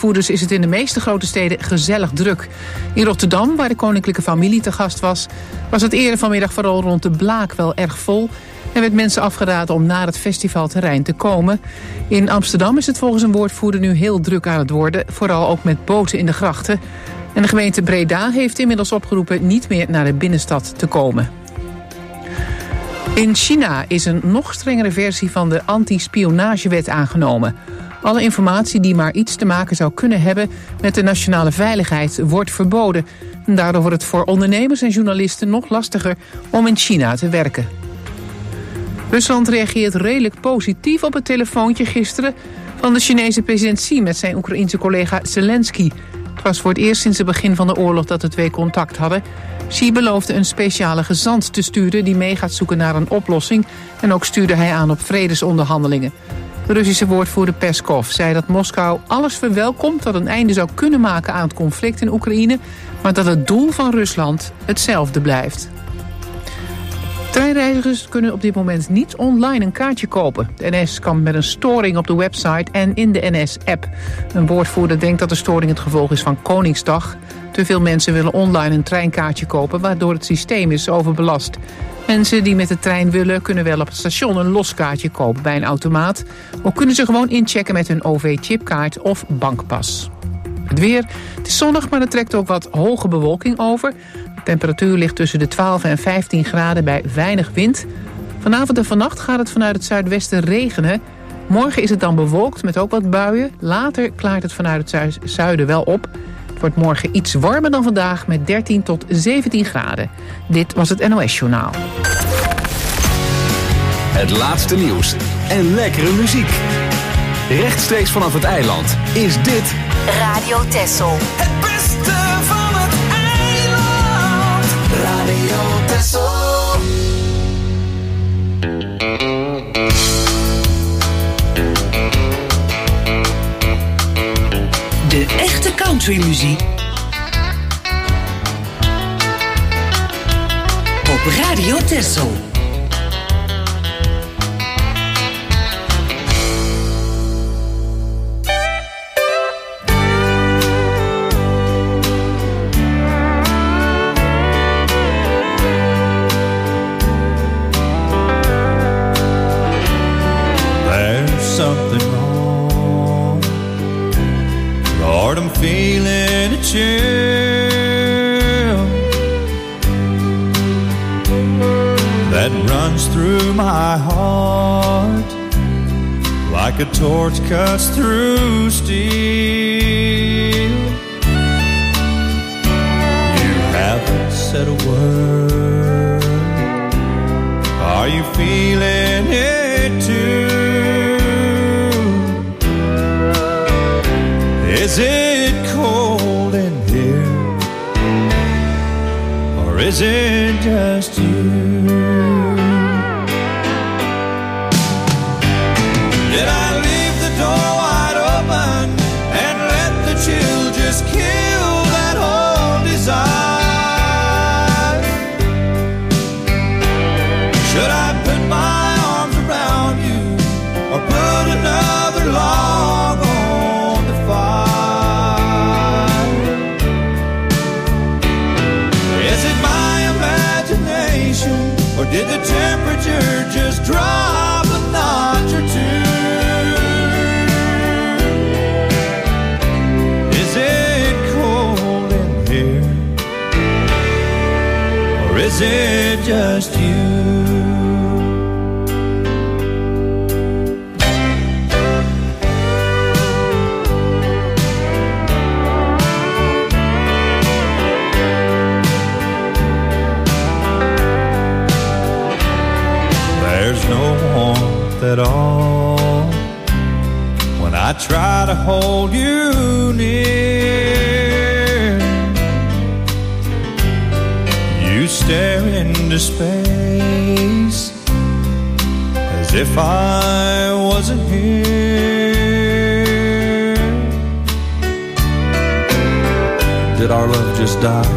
woordvoerders is het in de meeste grote steden gezellig druk. In Rotterdam, waar de koninklijke familie te gast was het eerder vanmiddag vooral rond de Blaak wel erg vol en werd mensen afgeraden om naar het festivalterrein te komen. In Amsterdam is het volgens een woordvoerder nu heel druk aan het worden, vooral ook met boten in de grachten. En de gemeente Breda heeft inmiddels opgeroepen niet meer naar de binnenstad te komen. In China is een nog strengere versie van de anti-spionagewet aangenomen. Alle informatie die maar iets te maken zou kunnen hebben met de nationale veiligheid wordt verboden. En daardoor wordt het voor ondernemers en journalisten nog lastiger om in China te werken. Rusland reageert redelijk positief op het telefoontje gisteren van de Chinese president Xi met zijn Oekraïense collega Zelensky. Het was voor het eerst sinds het begin van de oorlog dat de twee contact hadden. Xi beloofde een speciale gezant te sturen die mee gaat zoeken naar een oplossing. En ook stuurde hij aan op vredesonderhandelingen. De Russische woordvoerder Peskov zei dat Moskou alles verwelkomt dat een einde zou kunnen maken aan het conflict in Oekraïne, maar dat het doel van Rusland hetzelfde blijft. Treinreizigers kunnen op dit moment niet online een kaartje kopen. De NS kampt met een storing op de website en in de NS-app. Een woordvoerder denkt dat de storing het gevolg is van Koningsdag. Te veel mensen willen online een treinkaartje kopen, waardoor het systeem is overbelast. Mensen die met de trein willen, kunnen wel op het station een loskaartje kopen bij een automaat. Ook kunnen ze gewoon inchecken met hun OV-chipkaart of bankpas. Het weer. Het is zonnig, maar er trekt ook wat hoge bewolking over. De temperatuur ligt tussen de 12 en 15 graden bij weinig wind. Vanavond en vannacht gaat het vanuit het zuidwesten regenen. Morgen is het dan bewolkt met ook wat buien. Later klaart het vanuit het zuiden wel op. Het wordt morgen iets warmer dan vandaag met 13 tot 17 graden. Dit was het NOS Journaal. Het laatste nieuws en lekkere muziek. Rechtstreeks vanaf het eiland is dit Radio Texel. Het beste van het eiland. Radio Texel. De echte countrymuziek op Radio Texel. Something wrong, Lord, I'm feeling a chill that runs through my heart like a torch cuts through steel. You haven't said a word. Are you feeling it too? Is it cold in here, or is it just you? Did I leave the door wide open and let the chill just kill that whole desire? Should I put my arms around you, or put another log on the fire? Or did the temperature just drop a notch or two? Is it cold in here, or is it just you? No warmth at all when I try to hold you near. You stare into space as if I wasn't here. Did our love just die,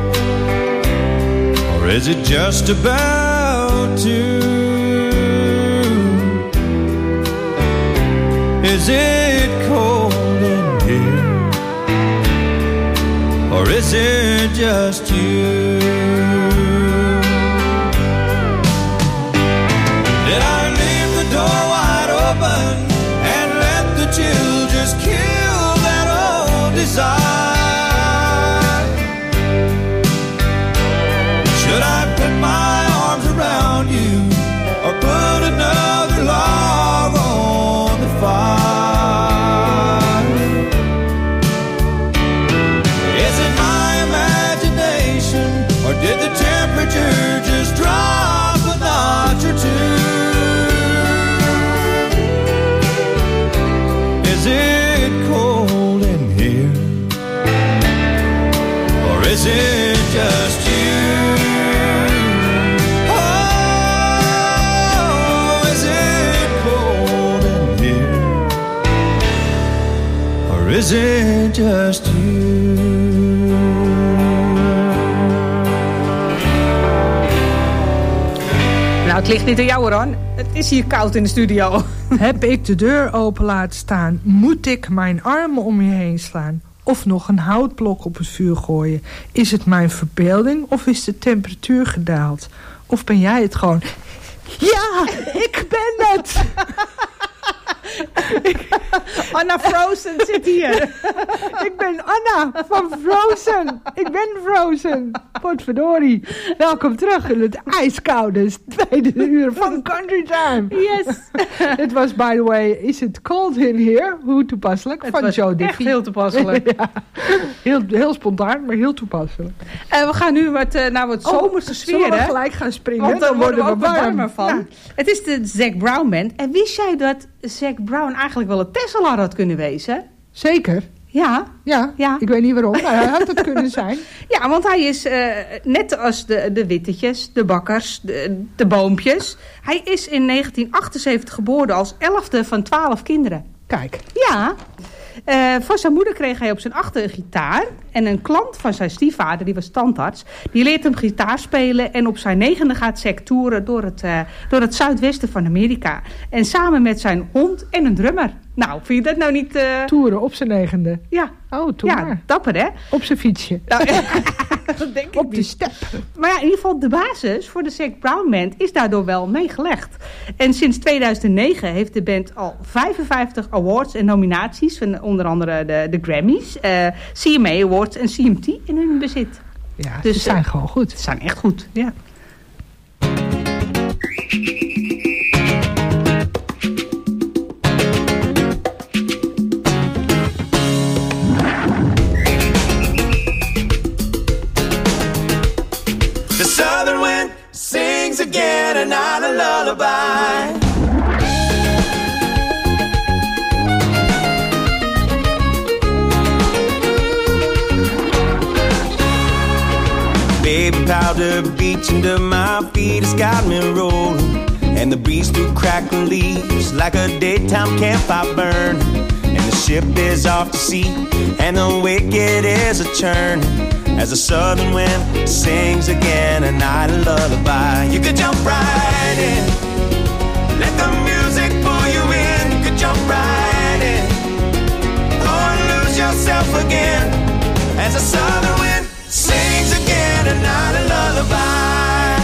or is it just about to? Is it cold in here, or is it just you? Did I leave the door wide open and let the chill just kill that old desire? Should I put my arms around you or put another log on the fire? Is it my imagination or did the temperature just drop a notch or two? Is it cold in here or is it just you? Is it just you? Nou, het ligt niet aan jou, Ron. Het is hier koud in de studio. Heb ik de deur open laten staan, moet ik mijn armen om je heen slaan of nog een houtblok op het vuur gooien? Is het mijn verbeelding of is de temperatuur gedaald? Of ben jij het gewoon? Ja, ik ben het! Anna Frozen zit hier. Ik ben Anna van Frozen. Ik ben Frozen. Potverdorie. Welkom terug in het ijskoude tweede uur van Country Time. Yes. Het was, by the way, Is It Cold in Here? Hoe toepasselijk. Het van was Joe Diffie. echt heel toepasselijk. Ja, heel spontaan, maar heel toepasselijk. We gaan nu naar wat zomerse sfeer. Zullen we gelijk gaan springen? Want dan worden we ook wat warm. warmer van. Ja. Het is de Zac Brown Band. En wist jij dat Zac Brown eigenlijk wel een Tesla had kunnen wezen? Zeker. Ja. Ja, ik weet niet waarom, maar hij had het kunnen zijn. Ja, want hij is net als de Wittetjes, de Bakkers, de Boompjes. Hij is in 1978 geboren als 11e van 12 kinderen. Kijk. Ja. Van zijn moeder kreeg hij op zijn 8e een gitaar. En een klant van zijn stiefvader, die was tandarts, die leert hem gitaar spelen. En op zijn 9e gaat Zac toeren door het zuidwesten van Amerika. En samen met zijn hond en een drummer. Nou, vind je dat nou niet... Toeren op zijn 9e. Ja. Oh, toeren. Ja, dapper hè? Op zijn fietsje. Nou, dat denk ik op de niet. step. Maar ja, in ieder geval de basis voor de Zac Brown Band is daardoor wel meegelegd. En sinds 2009 heeft de band al 55 awards en nominaties. Van onder andere de Grammys, CMA Awards en CMT in hun bezit. Ja, dus, ze zijn gewoon goed. Ze zijn echt goed, ja. The southern wind sings again and not a lullaby. Baby powder beach under my feet has got me rolling. And the breeze through crackling leaves like a daytime campfire burn. And the ship is off to sea and the wicked is a churn. As the southern wind sings again a night of lullaby. You could jump right in, let the music pull you in. You could jump right in, or lose yourself again. As the southern wind sings again a night of lullaby.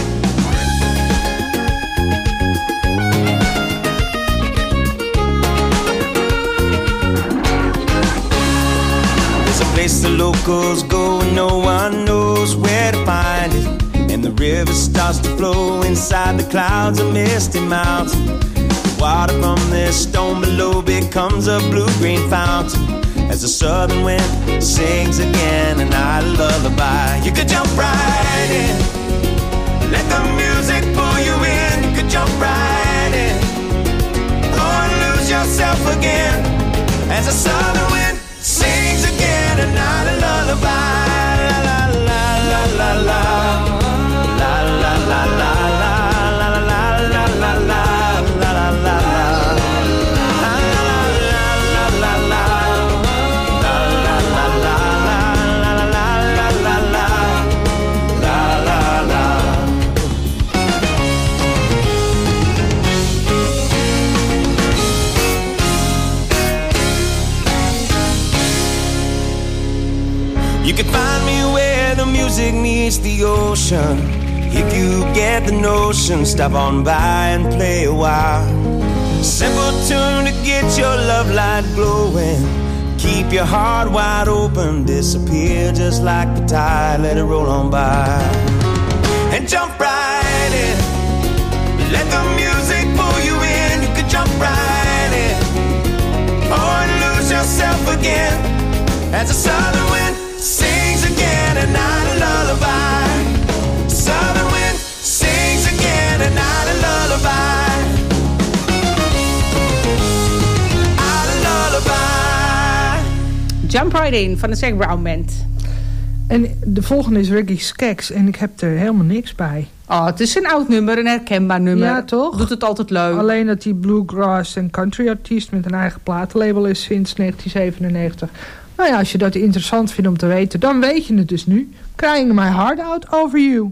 There's a place the locals go and no one knows where to find it. And the river starts to flow inside the clouds of misty mountain. The water from this stone below becomes a blue-green fountain. As the southern wind sings again a night of lullaby. You could jump right in, let the music pull you in. You could jump right in, or lose yourself again. As the southern wind sings again a night of lullaby. La la la la la la. La la la la la la la la la la la la la. You can find me where the music meets the ocean. If you get the notion, stop on by and play a while. Simple tune to get your love light glowing. Keep your heart wide open, disappear just like the tide, let it roll on by. And jump right in, let the music pull you in. You can jump right in, or lose yourself again, as the southern wind sings again, a night a lullaby. Southern wind sings again, a night a lullaby. Jump Right In van de Zac Brown Band. En de volgende is Reggie Skaggs en ik heb er helemaal niks bij. Oh, het is een oud nummer, een herkenbaar nummer. Ja, toch? Doet het altijd leuk. Alleen dat hij bluegrass en country artiest met een eigen platenlabel is sinds 1997. Nou ja, als je dat interessant vindt om te weten, dan weet je het dus nu. Crying my heart out over you.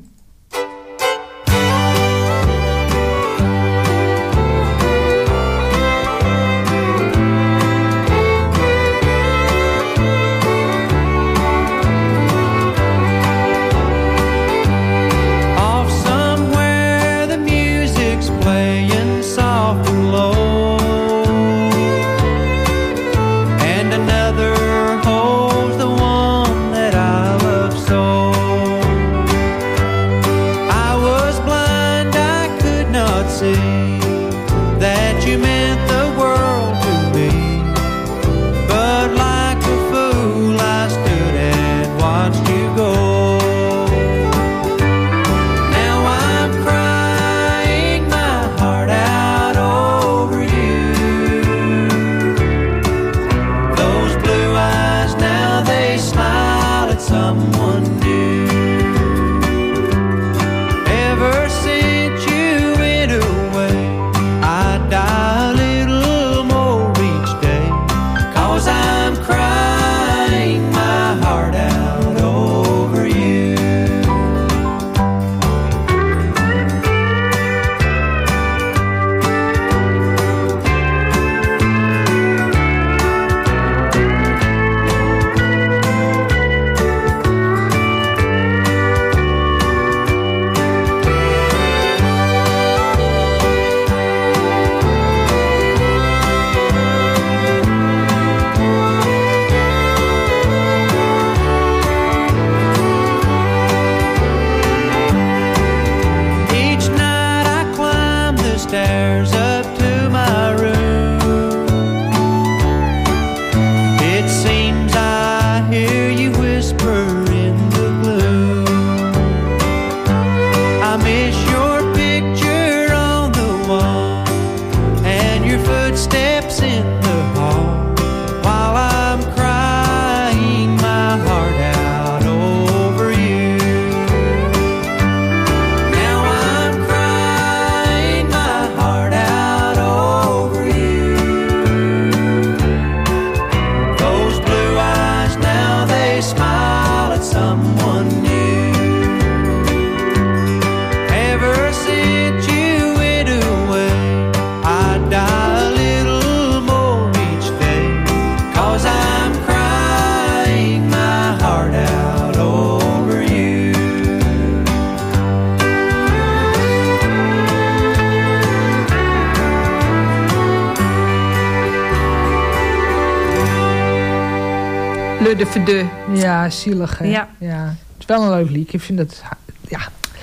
Ja, zielig, hè? Ja. Het is wel een leuk lied. Ik vind het... Ja,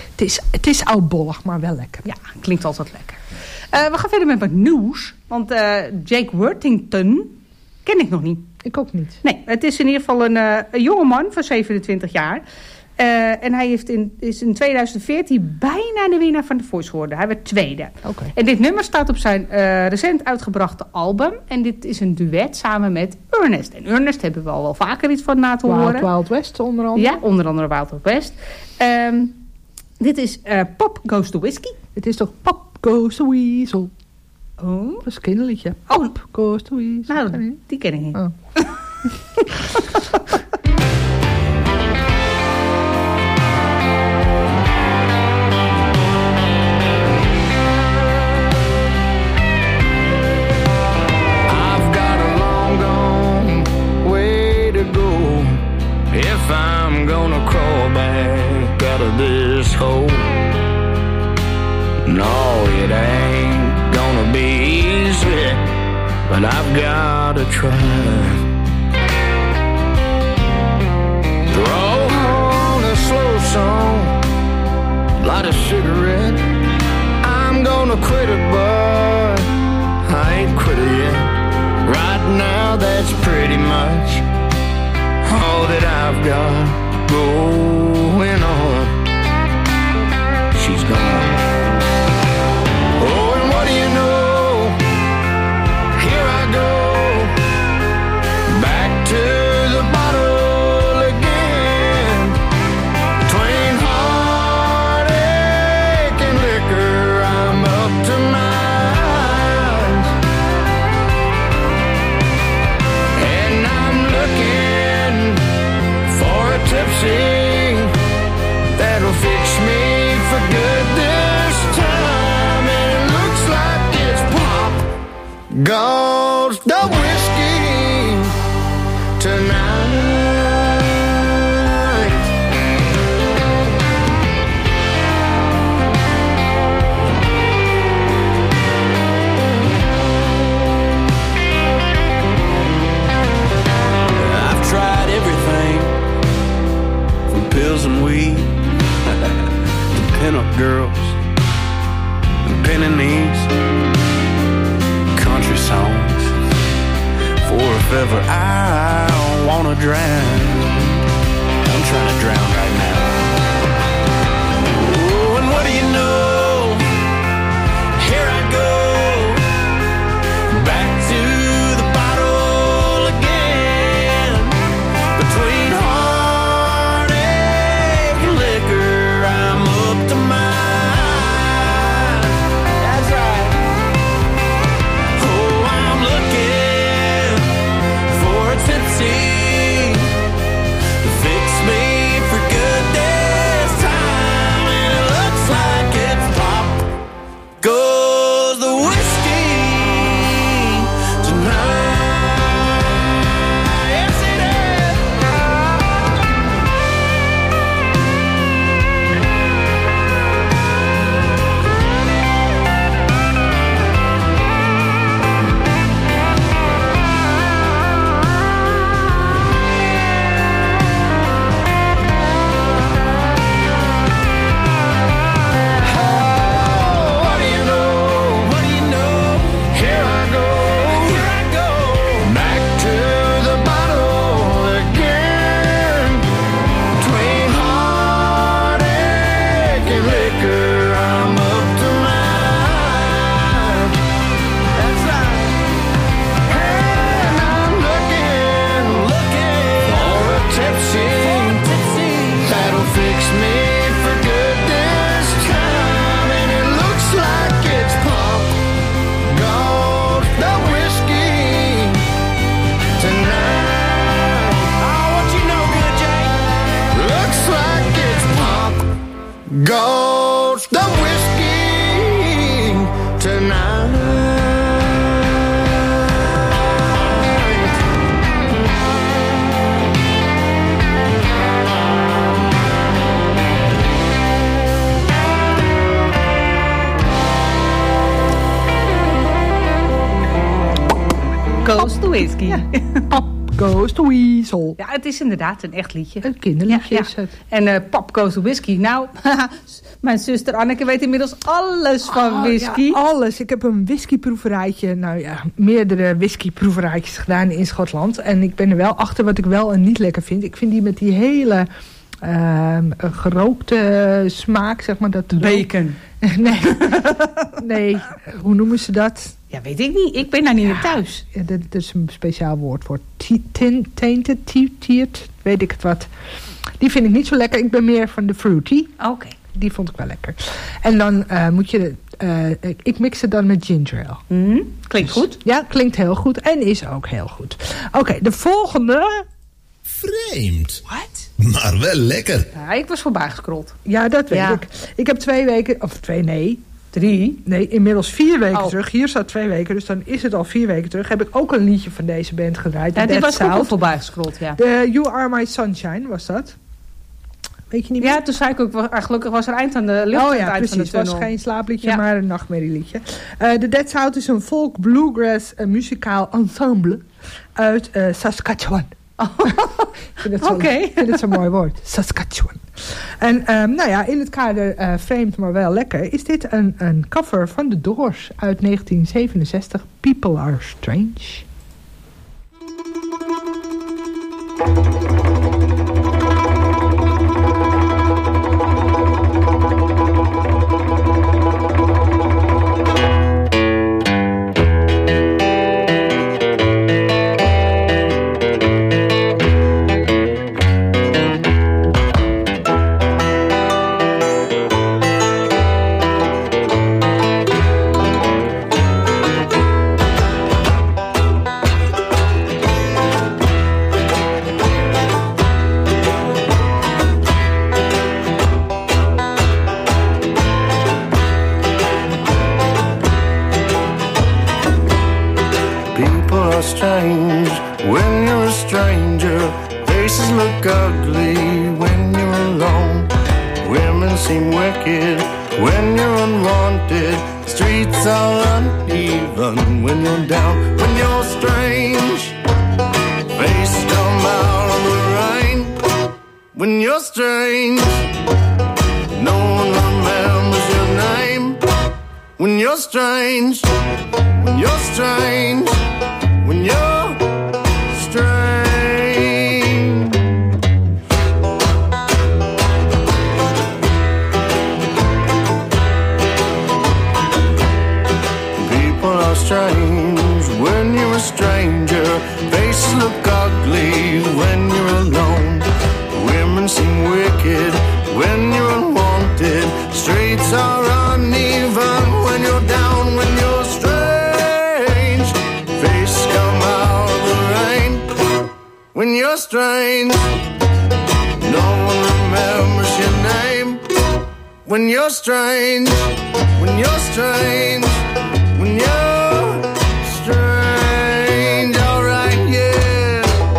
het is oudbollig, maar wel lekker. Ja, klinkt altijd lekker. We gaan verder met wat nieuws. Want Jake Worthington ken ik nog niet. Ik ook niet. Nee, het is in ieder geval een jonge man van 27 jaar. En hij is in 2014 bijna de winnaar van The Voice geworden. Hij werd tweede. Okay. En dit nummer staat op zijn recent uitgebrachte album. En dit is een duet samen met Ernest. En Ernest hebben we al wel vaker iets van na te horen. Wild West onder andere. Ja, onder andere Wild West. Dit is Pop Goes the Whiskey. Het is toch Pop Goes the Weasel. Oh. Dat is een kinderliedje. Pop Goes the Weasel. Nou, die ken ik niet. Oh. If if I'm gonna crawl back out of this hole. No, it ain't gonna be easy, but I've gotta try. Throw on a slow song, light a cigarette. I'm gonna quit it, but I ain't quit it yet. Right now, that's pretty much all that I've got going on. She's gone. Oh, and what do you know? Here I go, back to the bottle again. Between heartache and liquor, I'm up to my eyes. And I'm looking for a tipsy that'll fix me for good this time. And it looks like it's pop goes the whiskey tonight. I've tried everything from pills and weed to pin-up girls and penning these country songs. For if ever I wanna drown, I'm trying to drown right now. Oh, and what do you know? Here I go, back to the bottle again. Between heartache and liquor, I'm up to my eyes. That's right. Oh, I'm looking for a tipsy to fix me for good this time. And it looks like it's pop goes the whiskey tonight. Yes, it is. What do you know? What do you know? Here I go. Here I go. Back to the bottle again. Between heartache and liquor, I'm up to my eyes. That's right. And I'm looking for a tipsy that'll fix me for good this time. And it looks like it's pop goes the whiskey tonight. Oh, what you know, good Jay? Looks like it's pop goes the whiskey tonight. Goes the Whiskey. Ja. Pop goes the weasel. Het is inderdaad een echt liedje. Een kinderliedje is het. En Pop Goes the Whiskey. Nou, mijn zuster Anneke weet inmiddels alles van whisky. Ja, alles. Ik heb een whiskyproeverijtje, meerdere whiskyproeverijtjes gedaan in Schotland. En ik ben er wel achter wat ik wel en niet lekker vind. Ik vind die met die hele gerookte smaak, zeg maar. Dat Bacon. Nee, hoe noemen ze dat? Ja, weet ik niet. Ik ben daar niet meer thuis. Ja, dat is een speciaal woord voor. Tainted, weet ik het wat. Die vind ik niet zo lekker. Ik ben meer van de fruity. Oké. Die vond ik wel lekker. En dan moet je... ik mix het dan met ginger ale. Klinkt goed. Ja, klinkt heel goed. En is ook heel goed. Oké, de volgende... Vreemd. Wat? Maar wel lekker. Ja, ik was voorbij gescrolld. Ja, dat weet ik. Ik heb 2 3? Nee, inmiddels 4 weken Oh. terug. Hier staat 2 weken, dus dan is het al 4 weken terug. Heb ik ook een liedje van deze band gedraaid. Ja, die Dead was ook al South. voorbij gescrolld, ja. De You Are My Sunshine was dat. Weet je niet meer? Ja, toen zei ik ook, gelukkig was er eind aan de lucht. Oh aan ja, het eind precies. van de Het was tunnel. geen slaapliedje, Ja. maar een nachtmerrieliedje. De Dead South is een folk bluegrass muzikaal ensemble uit Saskatchewan. Ik vind het zo'n mooi woord. Saskatchewan. En nou ja, in het kader vreemd maar wel lekker... is dit een cover van The Doors uit 1967. People Are Strange. Strange when you're a stranger. Faces look ugly when you're alone. Women seem wicked when you're unwanted. Streets are uneven when you're down. When you're strange, face come out of the rain. When you're strange, no one remembers your name. When you're strange, when you're strange. When you're strange, people are strange when you're a stranger. Faces look ugly when you're alone. Women seem wicked when you're unwanted. Streets are uneven when you're down. When you're strange, face come out of the rain. When you're strange, no one remembers your name. When you're strange, when you're strange, when you're strange, alright, yeah.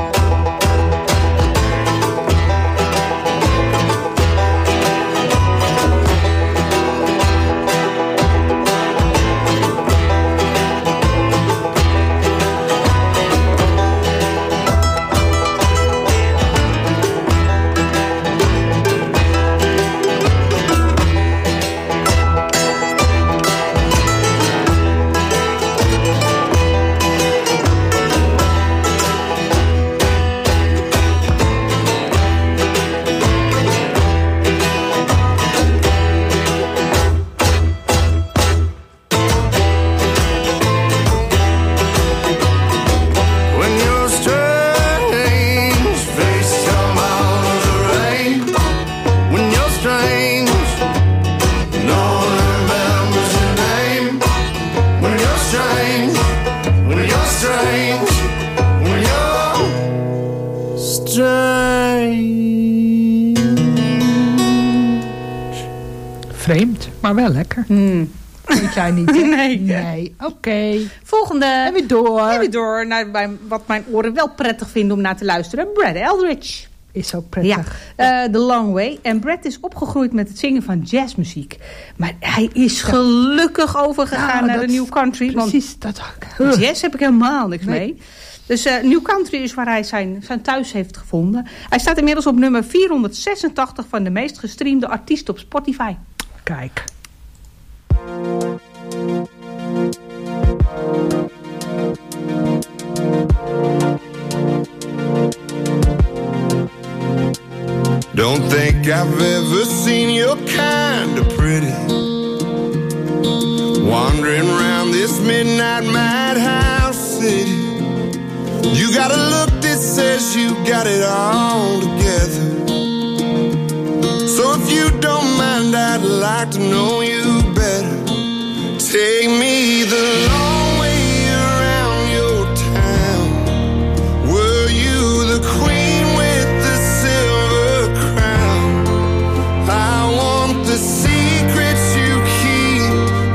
Vreemd, maar wel lekker. Vind jij niet? Hè? Nee. Oké. Volgende. En weer door. En weer door naar wat mijn oren wel prettig vinden om naar te luisteren. Brad Eldridge. Is ook prettig. Ja, The Long Way. En Brad is opgegroeid met het zingen van jazzmuziek. Maar hij is gelukkig overgegaan naar de New Country. Precies, want jazz heb ik helemaal niks mee. Dus New Country is waar hij zijn thuis heeft gevonden. Hij staat inmiddels op nummer 486 van de meest gestreamde artiesten op Spotify. Kijk. Don't think I've ever seen your kind of pretty, wandering around this midnight madhouse city. You got a look that says you got it all together. So if you don't mind, I'd like to know you better. Take me the long way around your town. Were you the queen with the silver crown? I want the secrets you keep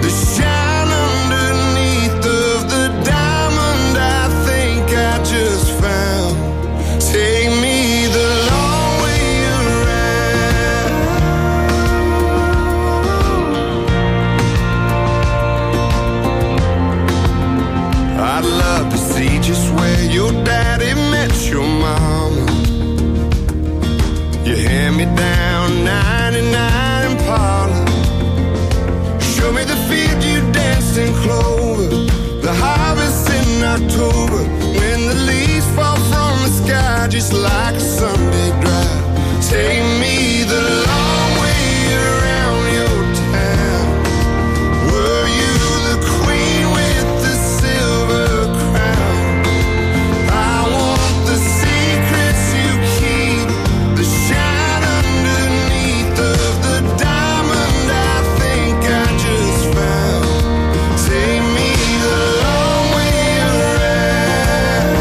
just like a Sunday drive. Take me the long way around your town. Were you the queen with the silver crown? I want the secrets you keep, the shine underneath of the diamond I think I just found. Take me the long way around.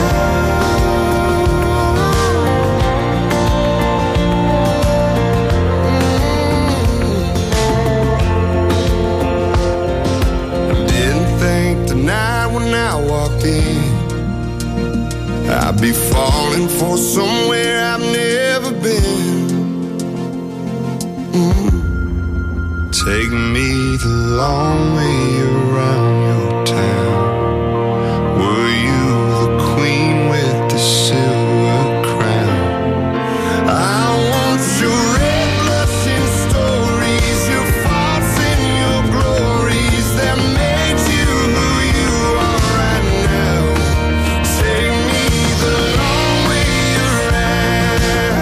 Didn't think tonight when I walked in I'd be falling for somewhere I've never been. Take me the long way around your town. Were you the queen with the silver crown? I want your red blushing stories, your faults and your glories that made you who you are right now. Take me the long way around.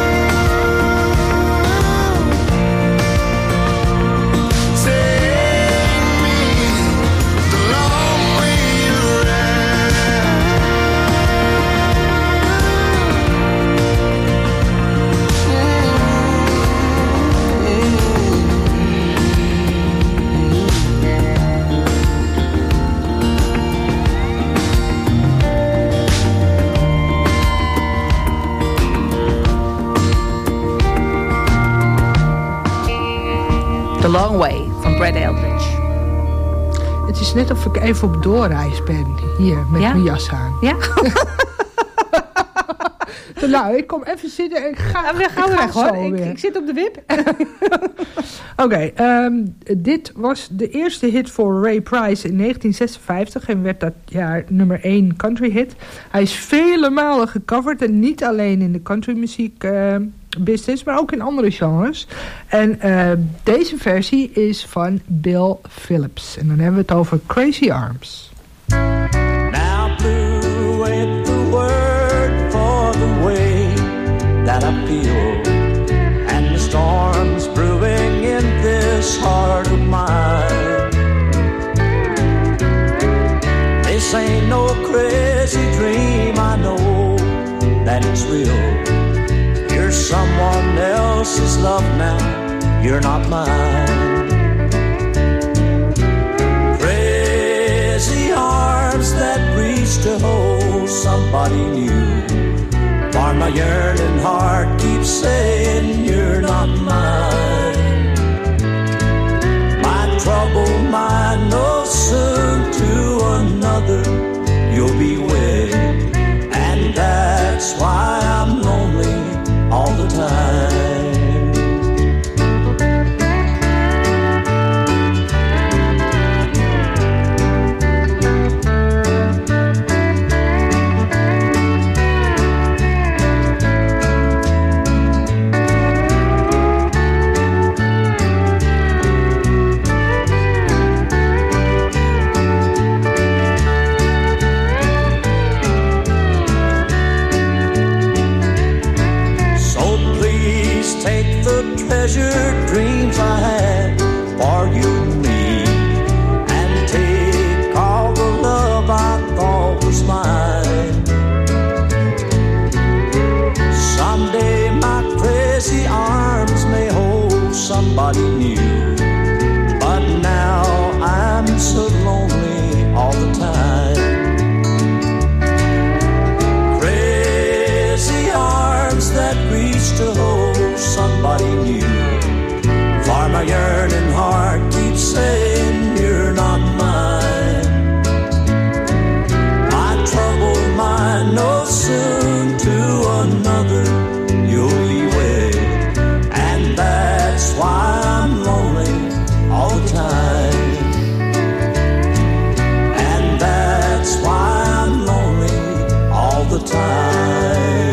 Take me the long way The Long Way van Brad Eldridge. Het is net of ik even op doorreis ben. Hier, met mijn jas aan. Ja? Nou, ik kom even zitten en ik ga weg zo hoor. weer. Ik zit op de wip. Oké, dit was de eerste hit voor Ray Price in 1956 en werd dat jaar nummer 1 country hit. Hij is vele malen gecoverd en niet alleen in de countrymuziek business, maar ook in andere genres. En deze versie is van Bill Phillips. En dan hebben we het over Crazy Arms. Now blue ain't the word for the way that I feel, and the storm's brewing in this heart of mine. This ain't no crazy dream, I know that it's real. You're someone else's love now, you're not mine. Crazy arms that reach to hold somebody new, while my yearning heart keeps saying you're not mine. My troubled mind knows soon to another you'll be with, and that's why I'm lonely all the time. Treasured dreams I had for you and me, and take all the love I thought was mine. Someday my crazy arms may hold somebody new, but now I'm so lonely all the time. Crazy arms that reach to hold somebody new, for my yearning heart keeps saying you're not mine. My troubled mind knows soon to another you'll be with, and that's why I'm lonely all the time. And that's why I'm lonely all the time.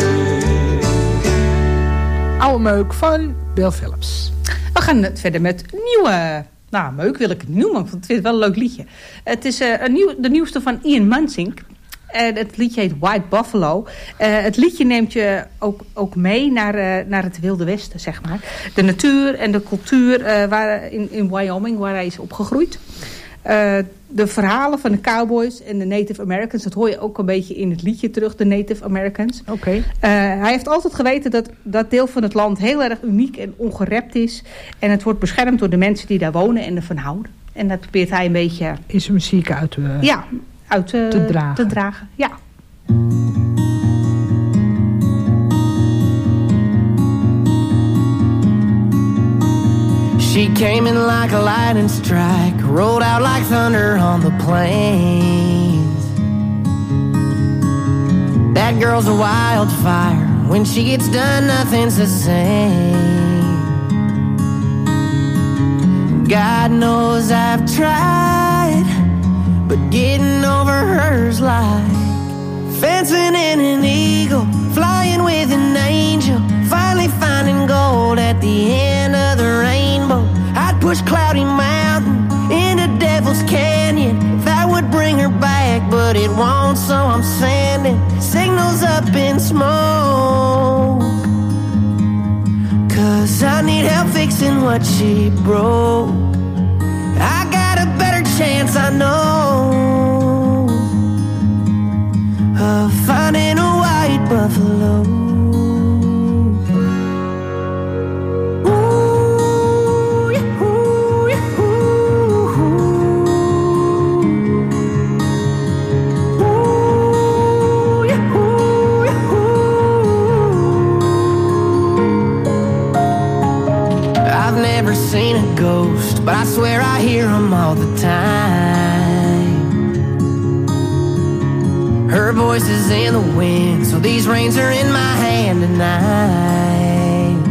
Oude meuk van Bill Phillips. We gaan verder met nieuwe... meuk wil ik het noemen, want ik vind het wel een leuk liedje. Het is de nieuwste van Ian Mansink. En het liedje heet White Buffalo. Het liedje neemt je ook mee naar het Wilde Westen, zeg maar. De natuur en de cultuur in Wyoming, waar hij is opgegroeid. De verhalen van de cowboys en de Native Americans, dat hoor je ook een beetje in het liedje terug, de Native Americans. Oké. Hij heeft altijd geweten dat dat deel van het land heel erg uniek en ongerept is. En het wordt beschermd door de mensen die daar wonen en ervan houden. En dat probeert hij een beetje... In zijn muziek uit te dragen. Ja. She came in like a lightning strike, rolled out like thunder on the plains. That girl's a wildfire. When she gets done, nothing's the same. God knows I've tried, but getting over her's like fencing in an eagle, flying with an angel, finally finding gold at the end of the rainbow. I'd push Cloudy Mountain into Devil's Canyon if that would bring her back, but it won't, so I'm sending signals up in smoke. 'Cause I need help fixing what she broke. I got a better chance, I know, of finding a white buffalo. Seen a ghost, but I swear I hear them all the time. Her voice is in the wind, so these reins are in my hand tonight.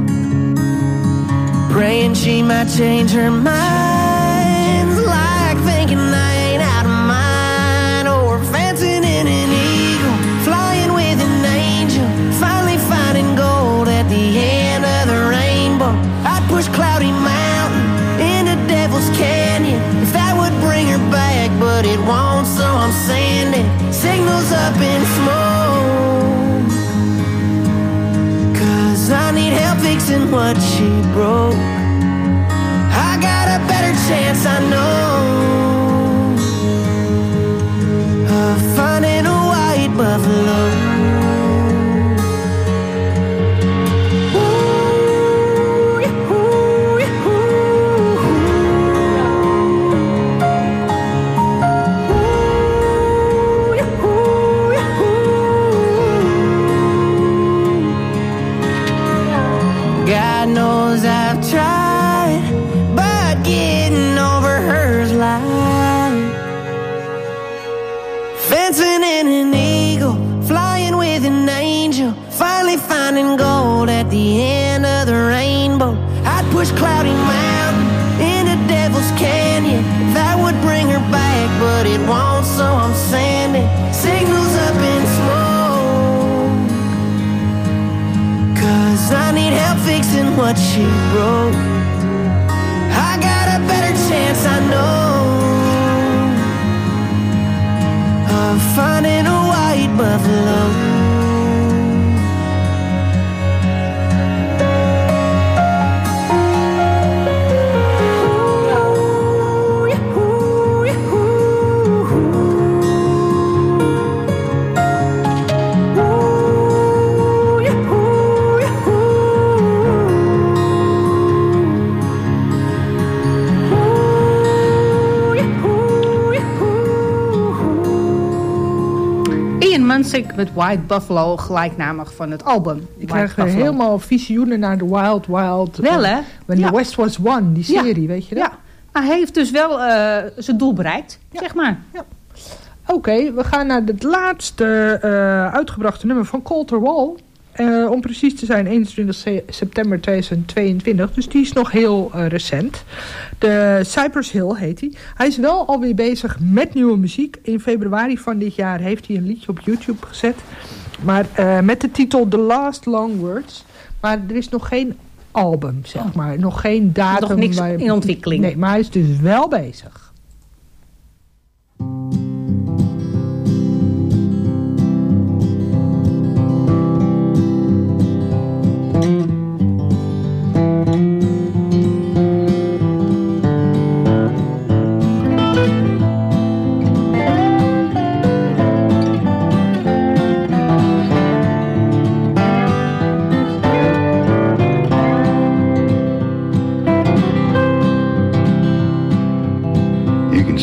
Praying she might change her mind, like thinking I ain't out of mind, or fencing in an eagle, flying with an angel, finally finding gold at the end of the rainbow. I'd push Cloudy Mountain into Devil's Canyon if that would bring her back, but it won't, so I'm sending signals up in smoke. 'Cause I need help fixing what she broke. I got a better chance, I know, of finding a white buffalo. God knows I've tried, but getting over her's like fencing in an eagle, flying with an angel, finally finding gold at the end of the rainbow. I'd push Cloudy Mountain into Devil's Canyon if that would bring her back, but it won't, so I'm sending signals up in smoke. 'Cause I need help fixing what she broke. I got a better chance, I know, of finding a white buffalo. Met White Buffalo, gelijknamig van het album. Ik krijg helemaal visioenen naar de Wild Wild. Wel, hè? When the West Was Won, die serie, weet je dat? Ja, maar hij heeft dus wel zijn doel bereikt, zeg maar. Ja. Oké, we gaan naar het laatste uitgebrachte nummer van Colter Wall. Om precies te zijn 21 september 2022. Dus die is nog heel recent. De Cypress Hill heet hij. Hij is wel alweer bezig met nieuwe muziek. In februari van dit jaar heeft hij een liedje op YouTube gezet. Maar met de titel The Last Long Words. Maar er is nog geen album, zeg maar. Nog geen datum. Nog niks in ontwikkeling. Nee, maar hij is dus wel bezig.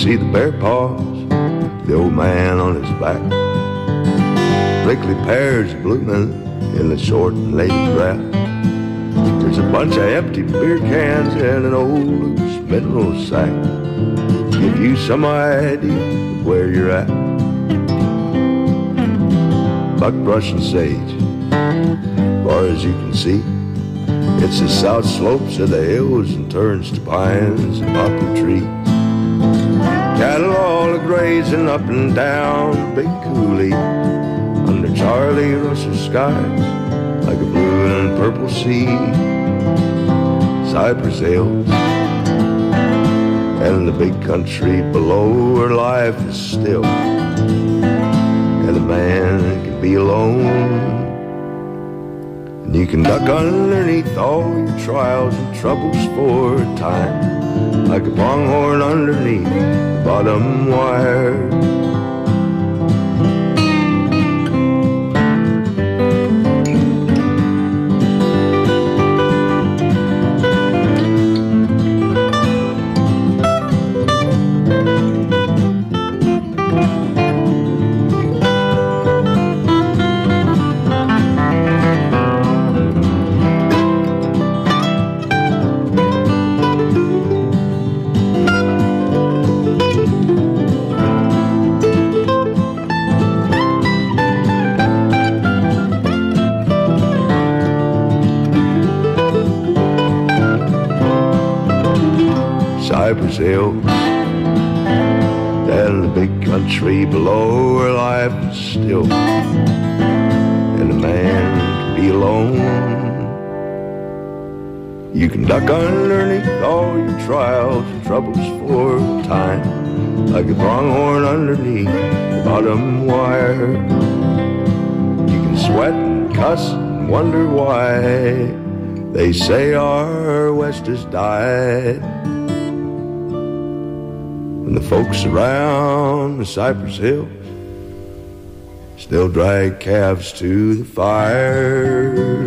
see the bear paws, the old man on his back. Prickly pears blooming in the short and lady grass. There's a bunch of empty beer cans and an old loose mineral sack. Give you some idea of where you're at. Buckbrush and sage, far as you can see. It's the south slopes of the hills and turns to pines and poplar trees. Cattle all grazing up and down the big coulee under Charlie Russell skies like a blue and purple sea. Cypress hills and the big country below where life is still and a man can be alone. And you can duck underneath all your trials and troubles for a time, like a pronghorn underneath the bottom wire. Cypress Hills and the big country below where life is still and a man can be alone. You can duck underneath all your trials and troubles for a time, like a pronghorn underneath the bottom wire. You can sweat and cuss and wonder why they say our West has died. And the folks around the Cypress Hills still drag calves to the fire.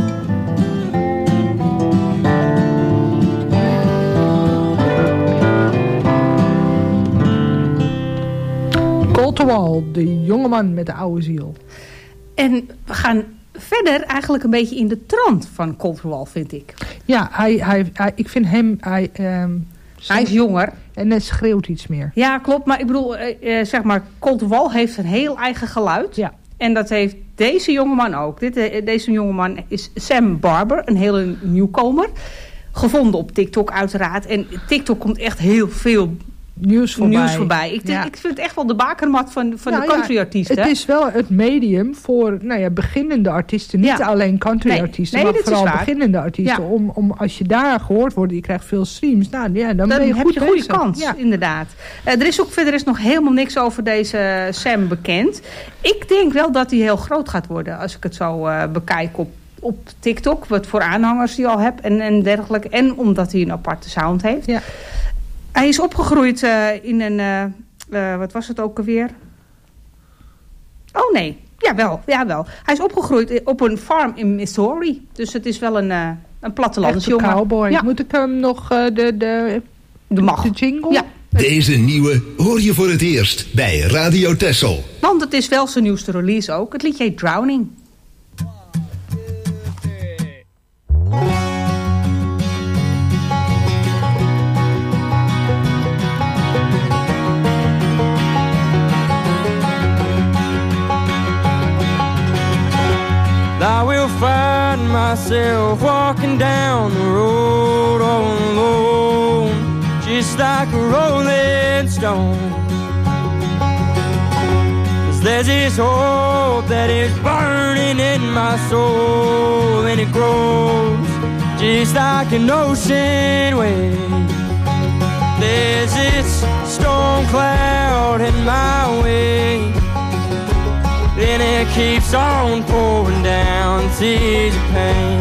Colterwall, de jongeman met de oude ziel. En we gaan verder eigenlijk een beetje in de trant van Colterwall, vind ik. Ja, ik vind hem... Hij is jonger. En hij schreeuwt iets meer. Ja, klopt. Maar ik bedoel, zeg maar, Colterwall heeft een heel eigen geluid. Ja. En dat heeft deze jongeman ook. Deze jongeman is Sam Barber, een hele nieuwkomer. Gevonden op TikTok uiteraard. En TikTok komt echt heel veel nieuws voorbij. Ik vind het echt wel de bakermat van de countryartiesten. Het is wel het medium voor beginnende artiesten. Niet alleen countryartiesten, maar vooral beginnende artiesten. Ja. Om als je daar gehoord wordt, je krijgt veel streams. Dan ben je heb je een goede kans, inderdaad. Er is nog helemaal niks over deze Sam bekend. Ik denk wel dat hij heel groot gaat worden. Als ik het zo bekijk op TikTok. Wat voor aanhangers hij al hebt en dergelijke. En omdat hij een aparte sound heeft. Ja. Hij is opgegroeid in een... wat was het ook alweer? Oh nee, jawel. Hij is opgegroeid op een farm in Missouri. Dus het is wel een plattelandsjongen. Echt een cowboy. Ja. Moet ik hem nog de jingle? Ja. Deze nieuwe hoor je voor het eerst bij Radio Texel. Want het is wel zijn nieuwste release ook. Het liedje heet Drowning. I will find myself walking down the road all alone, just like a rolling stone. 'Cause there's this hope that is burning in my soul, and it grows just like an ocean wave. There's this storm cloud in my way, and it keeps on pouring down tears of pain.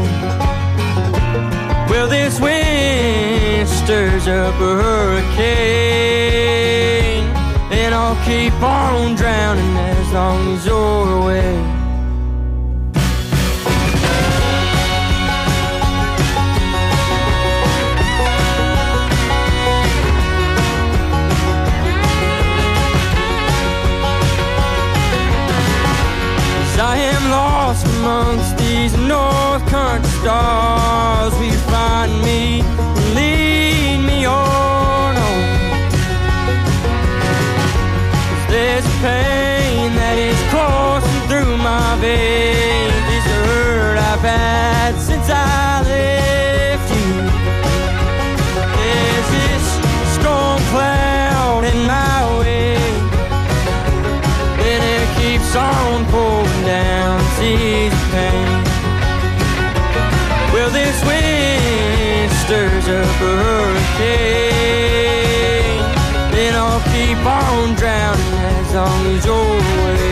Well, this wind stirs up a hurricane, and I'll keep on drowning as long as you're away. stars will find me, lead me on home. 'Cause there's pain that is coursing through my veins. It's the hurt I've had since I left you. There's this storm cloud in my way, and it keeps on pouring down seas of pain. Well, this wind stirs up a hurricane, then I'll keep on drowning as long as you're away.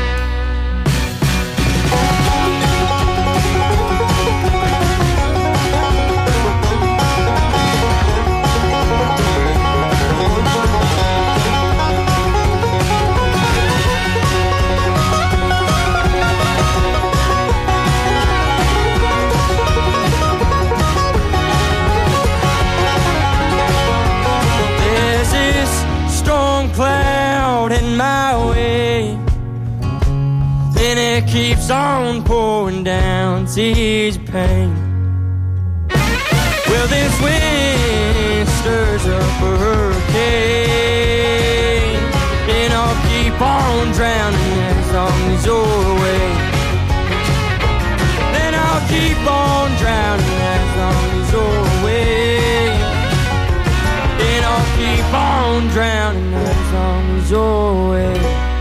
Cloud in my way, then it keeps on pouring down seas of pain. Well, this wind stirs up a hurricane, then I'll keep on drowning as long as you're away. Then I'll keep on drowning as long as you're away. Then I'll keep on drowning as long as you're away.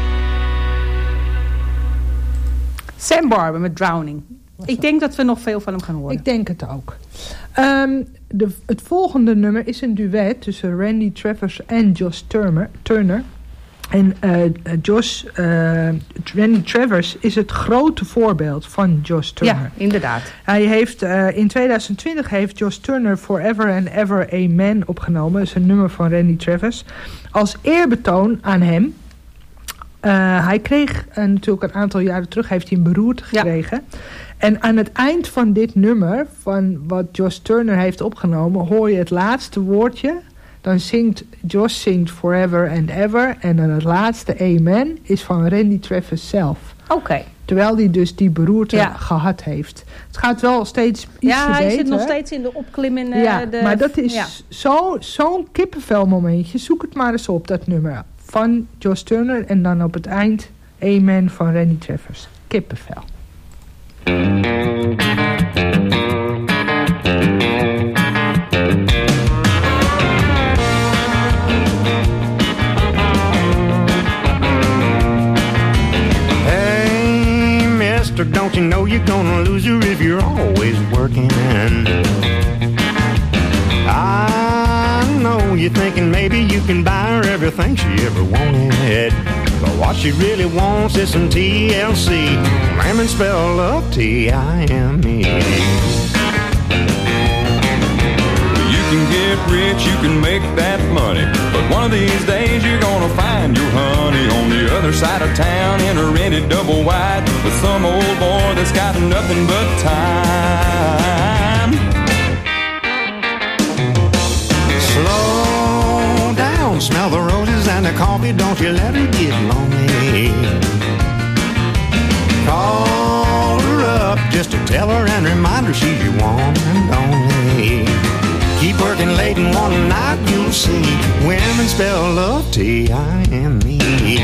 Sam Barber met Drowning. Ik denk dat we nog veel van hem gaan horen. Ik denk het ook. Het volgende nummer is een duet tussen Randy Travis en Josh Turner. En Randy Travis is het grote voorbeeld van Josh Turner. Ja, inderdaad. Hij heeft, in 2020 heeft Josh Turner Forever and Ever Amen opgenomen. Dat is een nummer van Randy Travis. Als eerbetoon aan hem. Hij kreeg natuurlijk een aantal jaren terug heeft hij een beroerte gekregen. Ja. En aan het eind van dit nummer, van wat Josh Turner heeft opgenomen, hoor je het laatste woordje. Dan Josh zingt Forever and Ever. En dan het laatste Amen is van Randy Travis zelf. Oké. Terwijl hij dus die beroerte gehad heeft. Het gaat wel steeds iets beter. Ja, hij zit nog steeds in de opklim in maar dat is zo'n kippenvelmomentje. Zoek het maar eens op, dat nummer. Van Josh Turner en dan op het eind Amen van Randy Travis. Kippenvel. Don't you know you're gonna lose her if you're always working? I know you're thinking maybe you can buy her everything she ever wanted, but what she really wants is some TLC. Lemon spell love T-I-M-E. You can get rich, you can make that money, but one of these days you're gonna find your honey on the other side of town in a rented double wide with some old boy that's got nothing but time. Slow down, smell the roses and the coffee, don't you let her get lonely. Call her up just to tell her and remind her she's your one and only. Keep working late and one night you'll see women spell love T-I-M-E.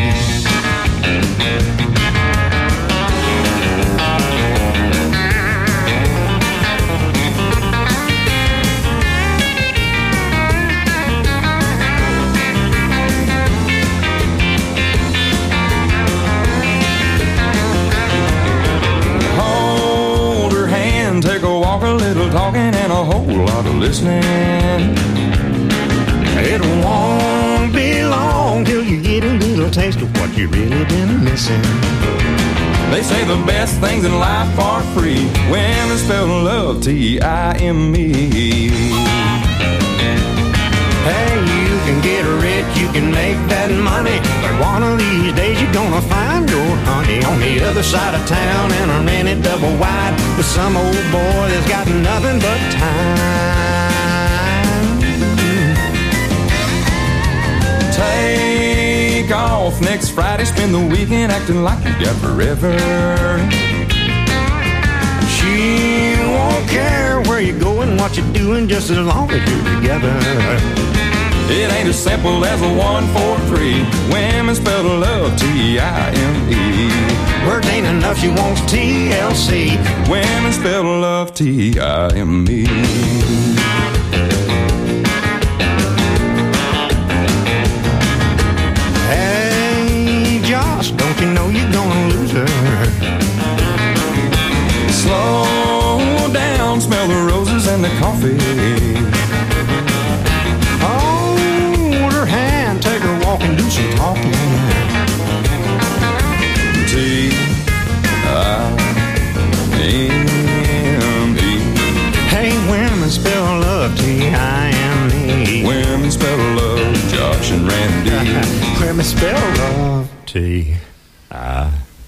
Hold her hand, take a walk, a little talking and a whole lot of listening. It won't be long till you get a little taste of what you really been missing. They say the best things in life are free. Women spell love T-I-M-E. Hey, you can get rich, you can make that money, but one of these days you're gonna find your honey on the other side of town in a rented double wide with some old boy that's got nothing but time. Take off next Friday, spend the weekend acting like you got forever. She won't care what you're doing just as long as you're together. It ain't as simple as a 1, 4, 3. Women spell love T-I-M-E. Words ain't enough, she wants TLC. Women spell love T-I-M-E. Hey, Josh, don't you know you're gonna lose her? Slow down, smell the roses and the coffee. Hold her hand, take her walk and do some talking. T-I-M-E. Hey, women spell love T-I-M-E. Women spell love Josh and Randy. Women spell love T-I-M-E.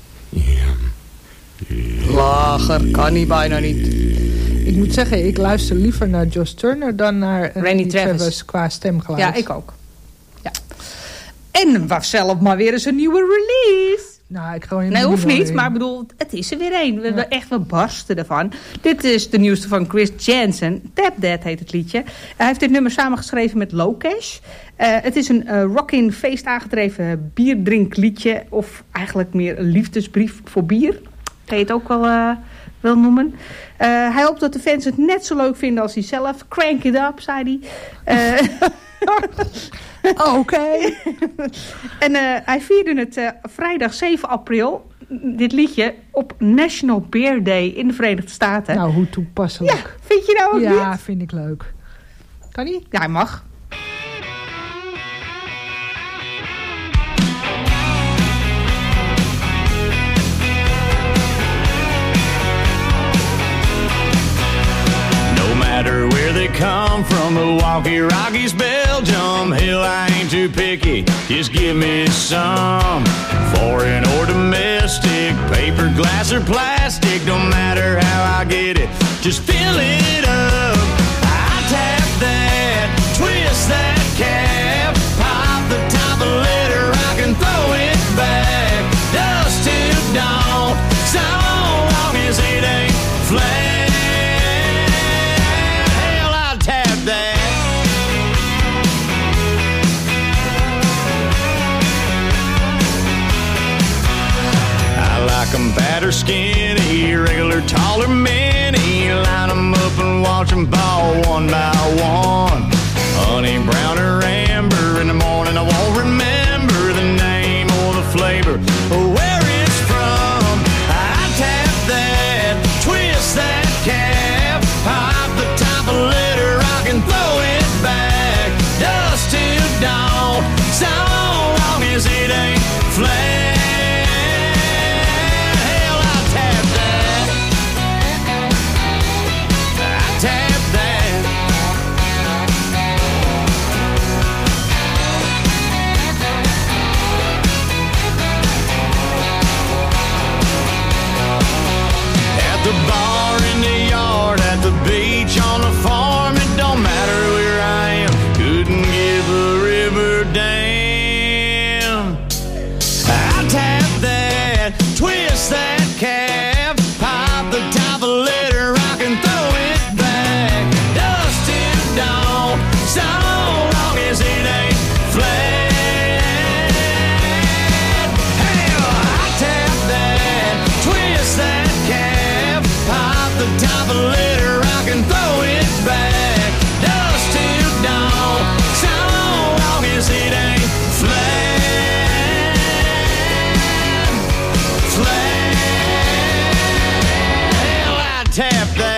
Lager, kan niet, bijna niet. Ik moet zeggen, ik luister liever naar Josh Turner dan naar Randy Travis qua stemgeluid. Ja, ik ook. Ja. En was zelf maar weer eens een nieuwe release. Nou, ik gewoon nee, hoeft niet, maar ik bedoel, het is er weer één. We hebben echt wat barsten ervan. Dit is de nieuwste van Chris Jansen. Tap That heet het liedje. Hij heeft dit nummer samengeschreven met Lokesh. Het is een rockin' feest aangedreven bierdrinkliedje. Of eigenlijk meer een liefdesbrief voor bier. Kan je het ook wel noemen. Hij hoopt dat de fans het net zo leuk vinden als hij zelf. Crank it up, zei hij. Oké. En hij vierde het vrijdag 7 april, dit liedje, op National Beer Day in de Verenigde Staten. Nou, hoe toepasselijk. Ja, vind je nou ook niet? Ja, vind ik leuk. Kan niet? Ja, hij mag. No matter where they come from, Milwaukee, Rockies, Belgium, hell, I ain't too picky, just give me some. Foreign or domestic, paper, glass or plastic, don't matter how I get it, just fill it up. I tap that, twist that cap, pop the top of letter, I can throw it back, dust till dawn, so long as it ain't flat. Like 'em fat or skinny, regular, tall or mini, line 'em up and watch 'em ball one by one. Honey, brown or amber, in the morning I won't remember the name or the flavor or where it's from. I tap that, twist that cap, pop the top of letter, I can throw it back, dust till dawn, so long as it ain't flat. The bar, in the yard, at the beach, on the farm, it don't matter where I am, couldn't give a river damn. I tap that, twist that cap, pop the top of letter, I can throw it back, dust till dawn, so long as it ain't flat. Hell, I tap that, twist that cap, pop the top of letter, I can throw it back, dust till dawn, so long as it ain't flat, flat. Hell, I tap that.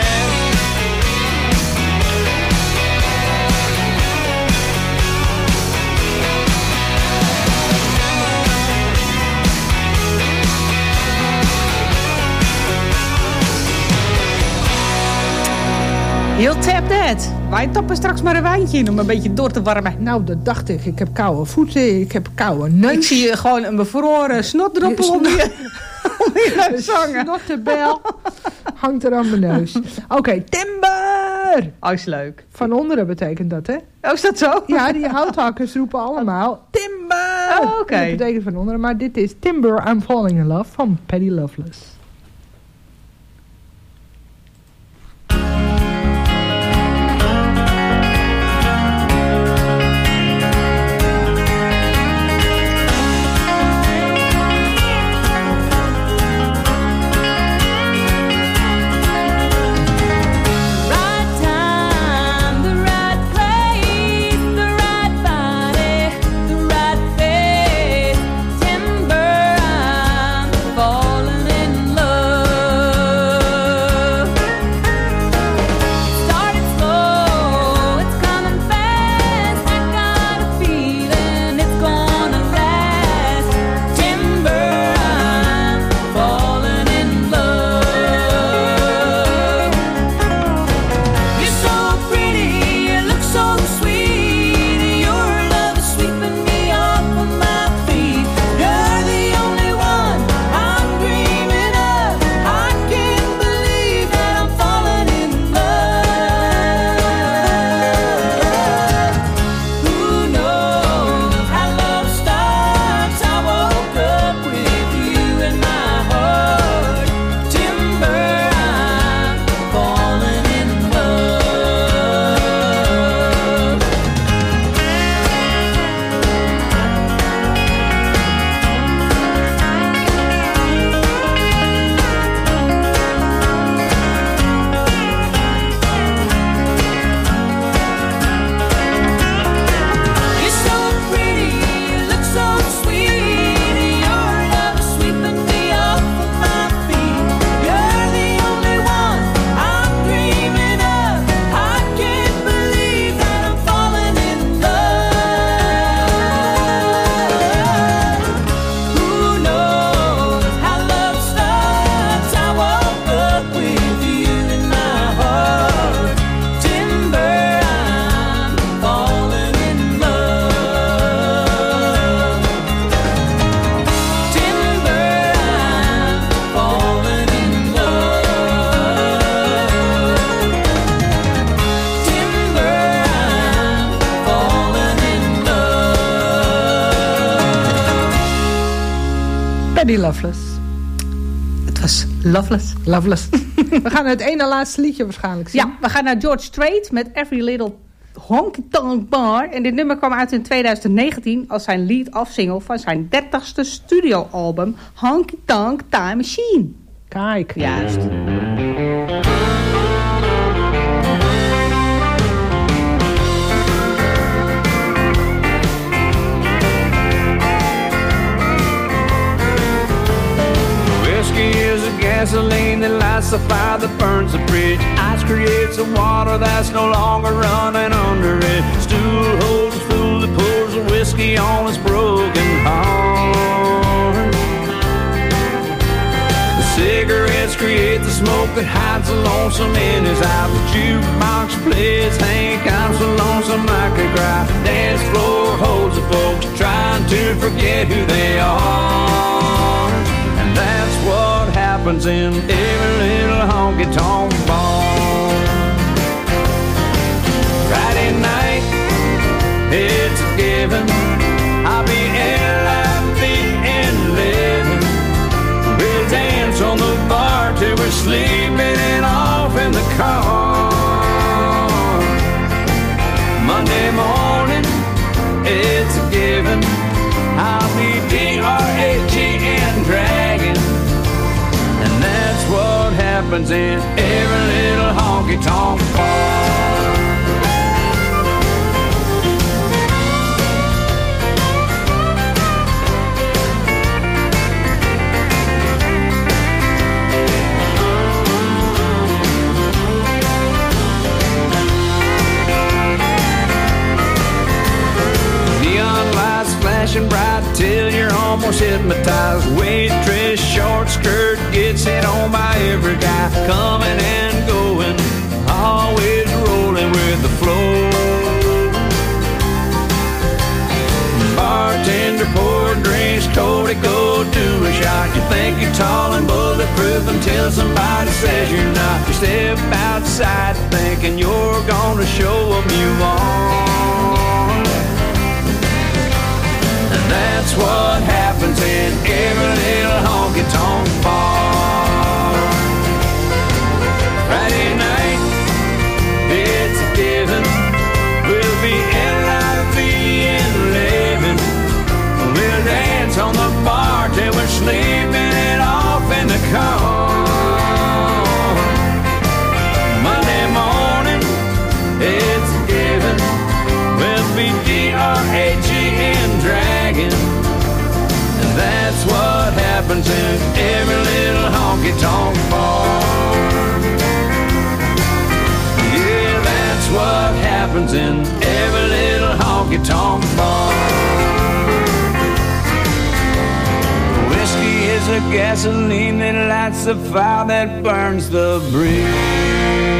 Heel tap that. Wij tappen straks maar een wijntje in om een beetje door te warmen. Nou, dat dacht ik. Ik heb koude voeten, ik heb koude neus. Ik zie je gewoon een bevroren snotdruppel om je neus hangen. Snottenbel hangt er aan mijn neus. Oké, timber! Oh, is leuk. Van onderen betekent dat, hè? Oh, is dat zo? Ja, die houthakkers roepen allemaal timber! Oh, oké. Dat betekent van onderen, maar dit is Timber, I'm Falling in Love van Patty Loveless. die Loveless. Het was Loveless. Loveless. We gaan naar het ene laatste liedje waarschijnlijk zien. Ja, we gaan naar George Strait met Every Little Honky Tonk Bar. En dit nummer kwam uit in 2019 als zijn lead-off single van zijn 30ste studioalbum Honky Tonk Time Machine. Kijk. Juist. Gasoline that lights the fire that burns the bridge. Ice creates the water that's no longer running under it. Stool holds the fool that pours the whiskey on his broken heart. The cigarettes create the smoke that hides the lonesome in his eyes. The jukebox plays Hank, I'm so lonesome I could cry. Dance floor holds the folks trying to forget who they are. And that's what happens in every little honky-tonk bar. Friday night, it's a given. I'll be L.I.V. and living. We'll dance on the bar till we're sleeping and off in the car. Monday morning, it's a given. I'll be D-R-A-G-N dragging. And that's what happens in every little honky-tonk bar. Neon lights flashing bright till you're almost hypnotized. Waitress, short skirt, gets hit on by every guy. Coming and going, always rolling with the flow. Bartender poured drinks, Cody, go do a shot. You think you're tall and bulletproof until somebody says you're not. You step outside thinking you're gonna show them you are. And that's what happens in every little honky-tonk bar. Friday night, it's a given. We'll be L.I.V. and living. We'll dance on the bar till we're sleeping it off in the car. Monday morning, it's a given. We'll be D-R-A-G-N dragging. And that's what happens in every little honky-tonk bar. Yeah, that's what happens in every little honky-tonk bar. Whiskey is the gasoline that lights the fire that burns the bridge.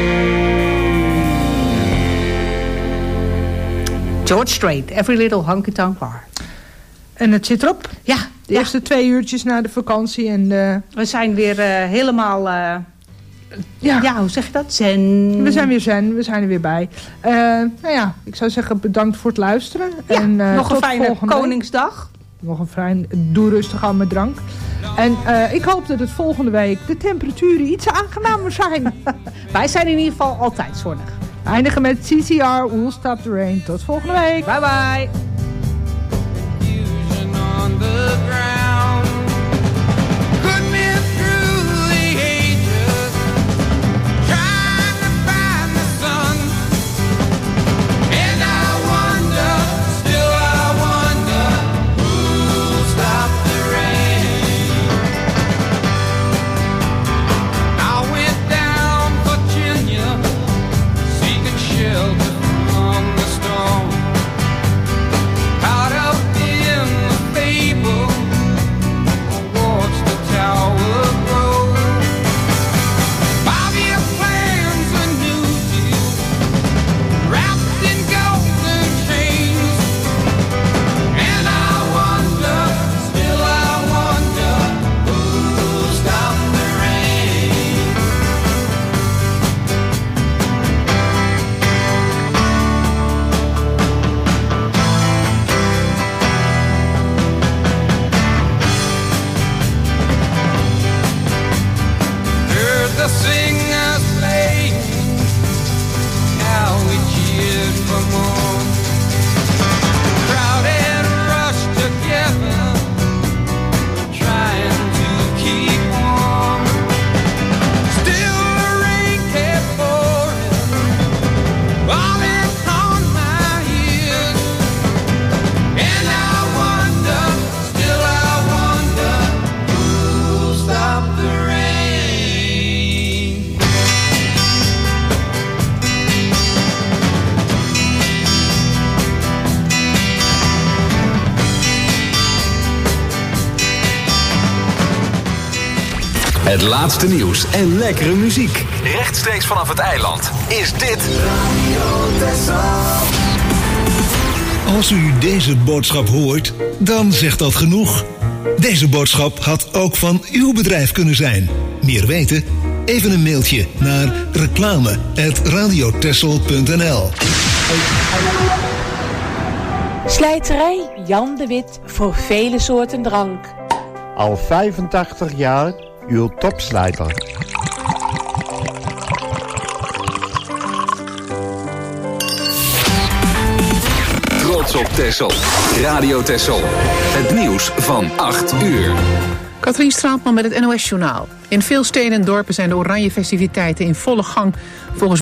George Strait, Every Little Honky-Tonk Bar. En het zit erop. Ja. De eerste 2 uurtjes na de vakantie. En we zijn weer helemaal... ja, hoe zeg je dat? Zen. We zijn weer zen. We zijn er weer bij. Nou ja, ik zou zeggen bedankt voor het luisteren. Ja, en, nog een fijne Koningsdag. Nog een fijn... Doe rustig aan met drank. En ik hoop dat het volgende week de temperaturen iets aangenamer zijn. Wij zijn in ieder geval altijd zonnig. Eindigen met CCR, We'll Stop the Rain. Tot volgende week. Bye bye. On the ground, put me through the ages, trying to find the sun. And I wonder, still I wonder, who'll stop the rain. I went down Virginia, seeking shelter from the storm. Het laatste nieuws en lekkere muziek. Rechtstreeks vanaf het eiland is dit Radio Texel. Als u deze boodschap hoort, dan zegt dat genoeg. Deze boodschap had ook van uw bedrijf kunnen zijn. Meer weten? Even een mailtje naar reclame@radiotexel.nl. Slijterij Jan de Wit voor vele soorten drank. Al 85 jaar uw topslijter. Trots op Texel. Radio Texel. Het nieuws van 8 uur. Katrien Straatman met het NOS-journaal. In veel steden en dorpen zijn de oranje festiviteiten in volle gang. Volgens